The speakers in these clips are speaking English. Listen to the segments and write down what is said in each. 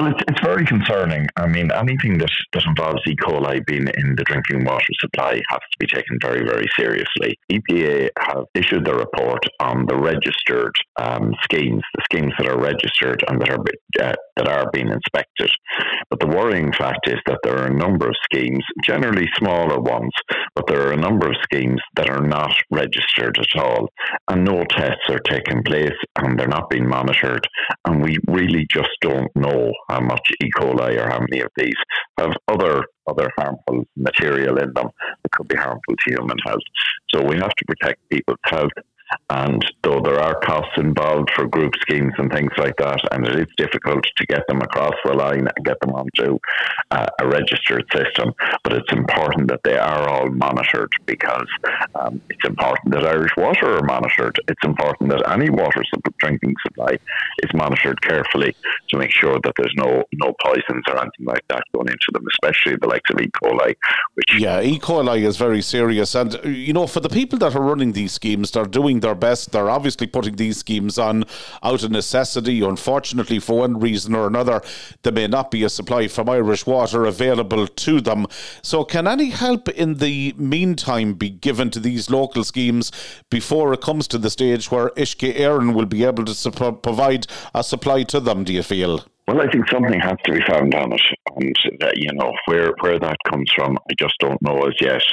Well, it's very concerning. I mean, anything that involves E. coli being in the drinking water supply has to be taken very, very seriously. EPA have issued the report on the registered schemes, the schemes that are registered and that are being inspected. But the worrying fact is that there are a number of schemes, generally smaller ones, but there are a number of schemes that are not registered at all, and no tests are taking place, and they're not being monitored, and we really just don't know how much E. coli or how many of these have other harmful material in them that could be harmful to human health. So we have to protect people's health. And though there are costs involved for group schemes and things like that, and it is difficult to get them across the line and get them onto a registered system, but it's important that they are all monitored, because it's important that Irish Water are monitored. It's important that any drinking supply is monitored carefully to make sure that there's no poisons or anything like that going into them, especially the likes of E. coli. E. coli is very serious. And, for the people that are running these schemes, they're doing their best. They're obviously putting these schemes on out of necessity. Unfortunately, for one reason or another, there may not be a supply from Irish Water available to them. So can any help in the meantime be given to these local schemes before it comes to the stage where Uisce Éireann will be able to provide a supply to them, do you feel? Well, I think something has to be found on it, and where that comes from, I just don't know as yet.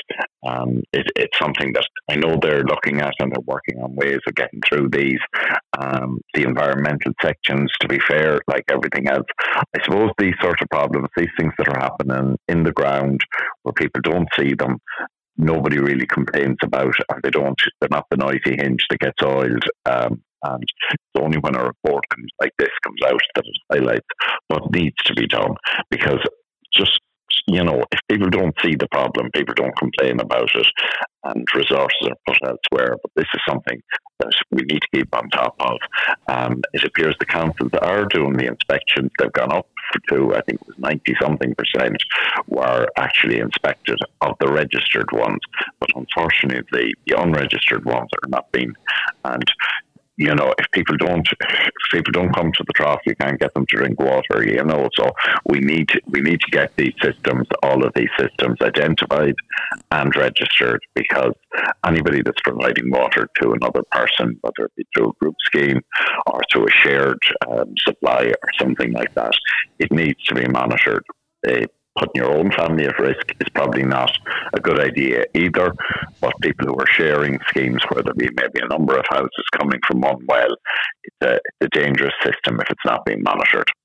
It's something that I know they're looking at, and they're working on ways of getting through these. The environmental sections, to be fair, like everything else, I suppose these sort of problems, these things that are happening in the ground where people don't see them, nobody really complains about, and they're not the noisy hinge that gets oiled. And it's only when a report like this comes out that it highlights what needs to be done. Because just, if people don't see the problem, people don't complain about it, and resources are put elsewhere. But this is something that we need to keep on top of. It appears the councils are doing the inspections. They've gone up to, I think it was 90-something% were actually inspected of the registered ones. But unfortunately, the unregistered ones are not being. And if people don't come to the trough, you can't get them to drink water. So we need to get these systems, all of these systems, identified and registered, because anybody that's providing water to another person, whether it be through a group scheme or through a shared supply or something like that, it needs to be monitored. Putting your own family at risk is probably not a good idea either, but people who are sharing schemes where there'll be maybe a number of houses coming from one well, it's a dangerous system if it's not being monitored.